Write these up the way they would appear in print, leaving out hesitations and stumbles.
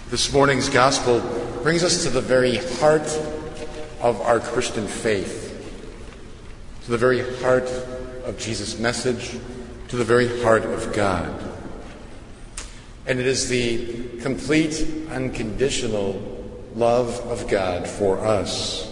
This morning's gospel brings us to the very heart of our Christian faith, to the very heart of Jesus' message, to the very heart of God. And it is the complete, unconditional love of God for us.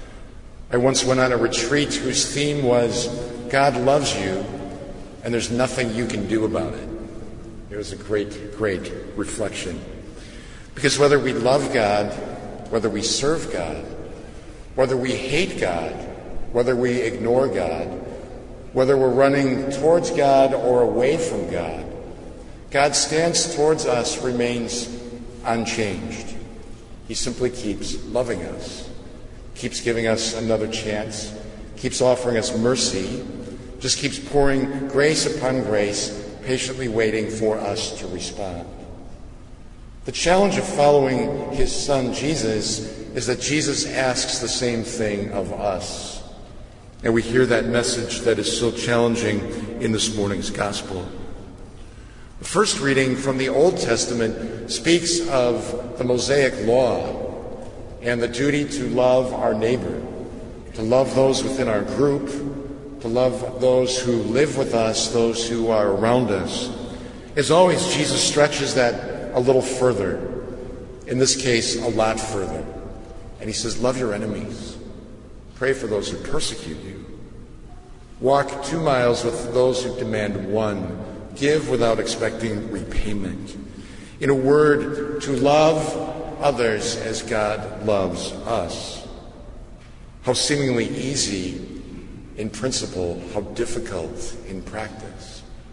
I once went on a retreat whose theme was, God loves you, and there's nothing you can do about it. It was a great, great reflection. Because whether we love God, whether we serve God, whether we hate God, whether we ignore God, whether we're running towards God or away from God, God stands towards us, remains unchanged. He simply keeps loving us, keeps giving us another chance, keeps offering us mercy, just keeps pouring grace upon grace, patiently waiting for us to respond. The challenge of following his son Jesus is that Jesus asks the same thing of us. And we hear that message that is so challenging in this morning's gospel. The first reading from the Old Testament speaks of the Mosaic law and the duty to love our neighbor, to love those within our group, to love those who live with us, those who are around us. As always, Jesus stretches that a little further, in this case, a lot further. And he says, love your enemies. Pray for those who persecute you. Walk 2 miles with those who demand 1. Give without expecting repayment. In a word, to love others as God loves us. How seemingly easy in principle, how difficult in practice.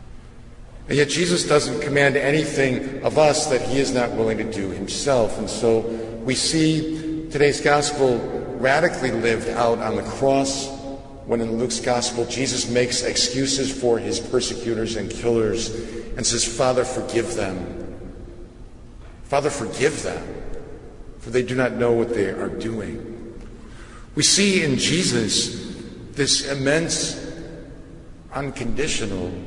And yet Jesus doesn't command anything of us that he is not willing to do himself. And so we see today's gospel radically lived out on the cross, when in Luke's gospel Jesus makes excuses for his persecutors and killers and says, Father, forgive them. Father, forgive them, for they do not know what they are doing. We see in Jesus this immense, unconditional,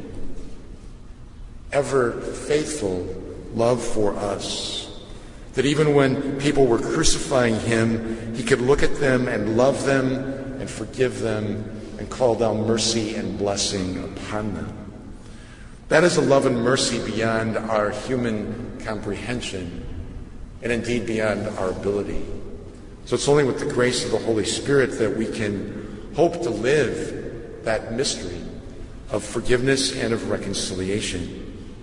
ever faithful love for us. That even when people were crucifying him, he could look at them and love them and forgive them and call down mercy and blessing upon them. That is a love and mercy beyond our human comprehension and indeed beyond our ability. So it's only with the grace of the Holy Spirit that we can hope to live that mystery of forgiveness and of reconciliation.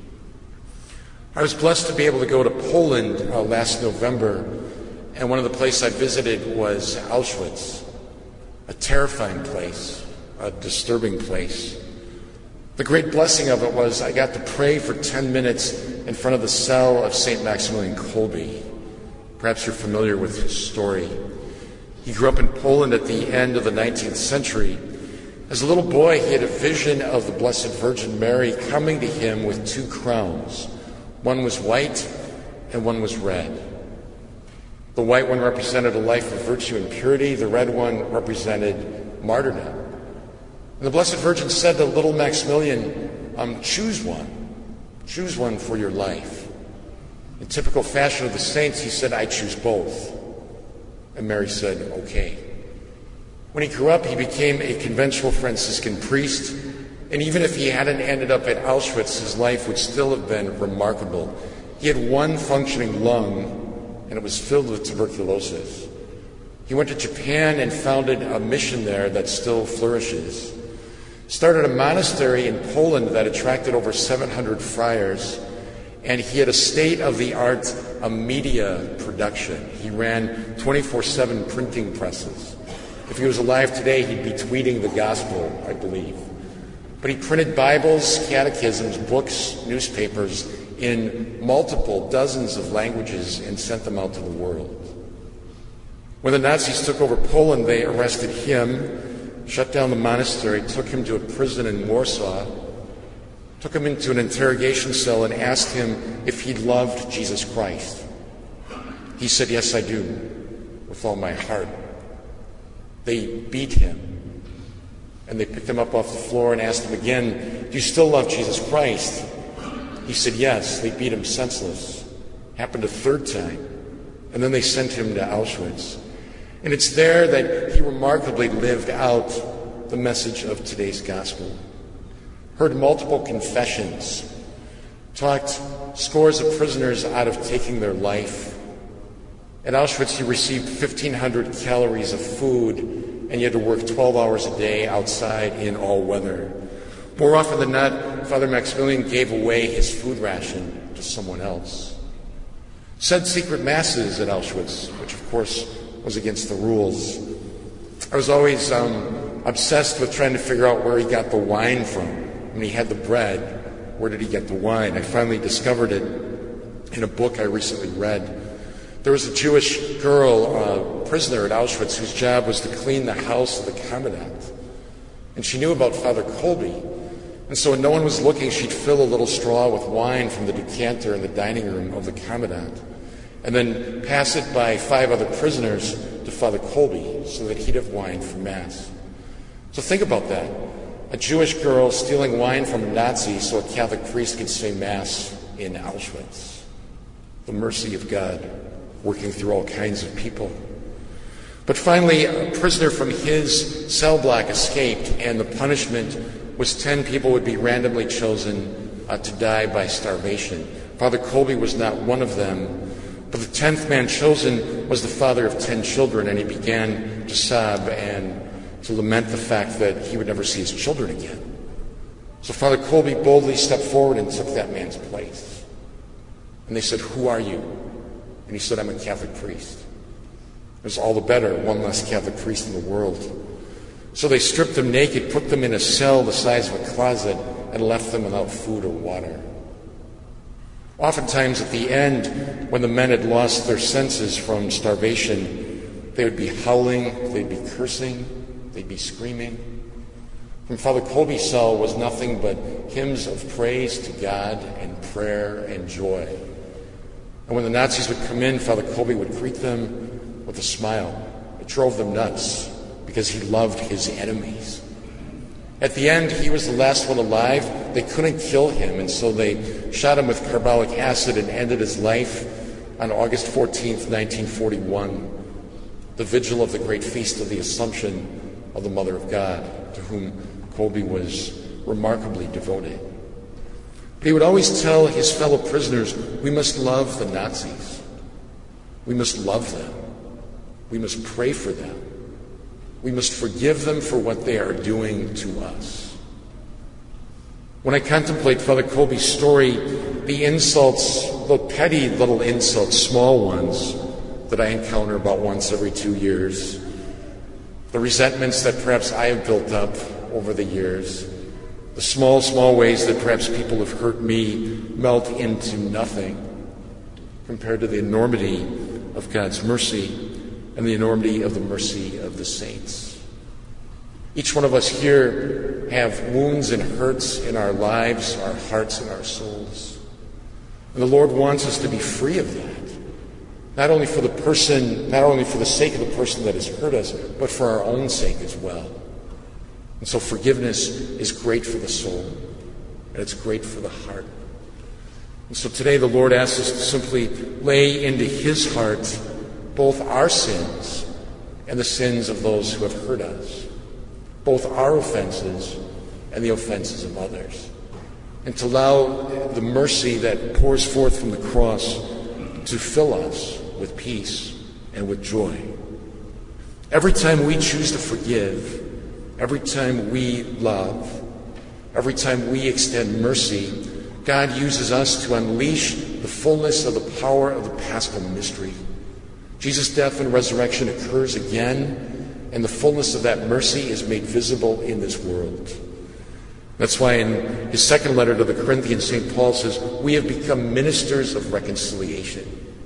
I was blessed to be able to go to Poland last November, and one of the places I visited was Auschwitz, a terrifying place, a disturbing place. The great blessing of it was I got to pray for 10 minutes in front of the cell of St. Maximilian Kolbe. Perhaps you're familiar with his story. He grew up in Poland at the end of the 19th century. As a little boy, he had a vision of the Blessed Virgin Mary coming to him with 2 crowns. One was white and one was red. The white one represented a life of virtue and purity. The red one represented martyrdom. And the Blessed Virgin said to little Maximilian, choose one. Choose one for your life. In typical fashion of the saints, he said, I choose both. And Mary said, okay. When he grew up, he became a conventual Franciscan priest. And even if he hadn't ended up at Auschwitz, his life would still have been remarkable. He had 1 functioning lung, and it was filled with tuberculosis. He went to Japan and founded a mission there that still flourishes. Started a monastery in Poland that attracted over 700 friars, and he had a state-of-the-art media production. He ran 24/7 printing presses. If he was alive today, he'd be tweeting the gospel, I believe. But he printed Bibles, catechisms, books, newspapers in multiple dozens of languages and sent them out to the world. When the Nazis took over Poland, they arrested him, shut down the monastery, took him to a prison in Warsaw, took him into an interrogation cell and asked him if he loved Jesus Christ. He said, yes, I do, with all my heart. They beat him. And they picked him up off the floor and asked him again, do you still love Jesus Christ? He said, yes. They beat him senseless, happened a third time, and then they sent him to Auschwitz. And it's there that he remarkably lived out the message of today's gospel. Heard multiple confessions, talked scores of prisoners out of taking their life. At Auschwitz, he received 1,500 calories of food, and he had to work 12 hours a day outside in all weather. More often than not, Father Maximilian gave away his food ration to someone else. Said secret masses at Auschwitz, which of course was against the rules. I was always obsessed with trying to figure out where he got the wine from. When he had the bread, where did he get the wine? I finally discovered it in a book I recently read. There was a Jewish girl, prisoner at Auschwitz, whose job was to clean the house of the commandant. And she knew about Father Kolbe. And so when no one was looking, she'd fill a little straw with wine from the decanter in the dining room of the commandant, and then pass it by 5 other prisoners to Father Kolbe so that he'd have wine for Mass. So think about that. A Jewish girl stealing wine from a Nazi so a Catholic priest could say Mass in Auschwitz. The mercy of God working through all kinds of people. But finally, a prisoner from his cell block escaped, and the punishment was 10 people would be randomly chosen to die by starvation. Father Kolbe was not one of them, but the 10th man chosen was the father of 10 children, and he began to sob and to lament the fact that he would never see his children again. So Father Kolbe boldly stepped forward and took that man's place. And they said, "Who are you?" And he said, "I'm a Catholic priest." It was all the better, one less Catholic priest in the world. So they stripped them naked, put them in a cell the size of a closet, and left them without food or water. Oftentimes at the end, when the men had lost their senses from starvation, they would be howling, they'd be cursing, they'd be screaming. From Father Kolbe's cell was nothing but hymns of praise to God and prayer and joy. And when the Nazis would come in, Father Kolbe would greet them with a smile. It drove them nuts because he loved his enemies. At the end, he was the last one alive. They couldn't kill him, and so they shot him with carbolic acid and ended his life on August 14th, 1941, the vigil of the great feast of the Assumption of the Mother of God, to whom Kolbe was remarkably devoted. But he would always tell his fellow prisoners, we must love the Nazis. We must love them. We must pray for them. We must forgive them for what they are doing to us. When I contemplate Father Kolbe's story, the insults, the petty little insults, small ones, that I encounter about once every 2 years, the resentments that perhaps I have built up over the years, the small ways that perhaps people have hurt me melt into nothing compared to the enormity of God's mercy and the enormity of the mercy of the saints. Each one of us here have wounds and hurts in our lives, our hearts and our souls. And the Lord wants us to be free of that. Not only for the sake of the person that has hurt us, but for our own sake as well. And so forgiveness is great for the soul, and it's great for the heart. And so today the Lord asks us to simply lay into his heart both our sins and the sins of those who have hurt us, both our offenses and the offenses of others, and to allow the mercy that pours forth from the cross to fill us with peace and with joy. Every time we choose to forgive, every time we love, every time we extend mercy, God uses us to unleash the fullness of the power of the Paschal mystery. Jesus' death and resurrection occurs again, and the fullness of that mercy is made visible in this world. That's why in his second letter to the Corinthians, St. Paul says, we have become ministers of reconciliation.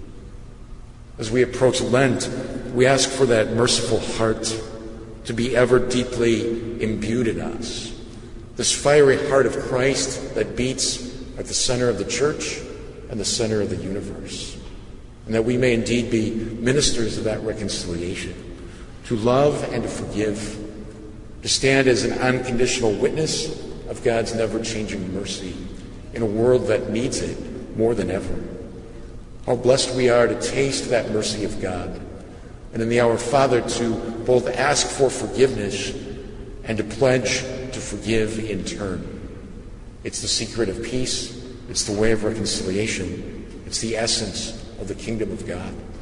As we approach Lent, we ask for that merciful heart to be ever deeply imbued in us. This fiery heart of Christ that beats at the center of the church and the center of the universe. And that we may indeed be ministers of that reconciliation, to love and to forgive, to stand as an unconditional witness of God's never-changing mercy in a world that needs it more than ever. How blessed we are to taste that mercy of God, and in the Our Father to both ask for forgiveness and to pledge to forgive in turn. It's the secret of peace. It's the way of reconciliation. It's the essence of the kingdom of God.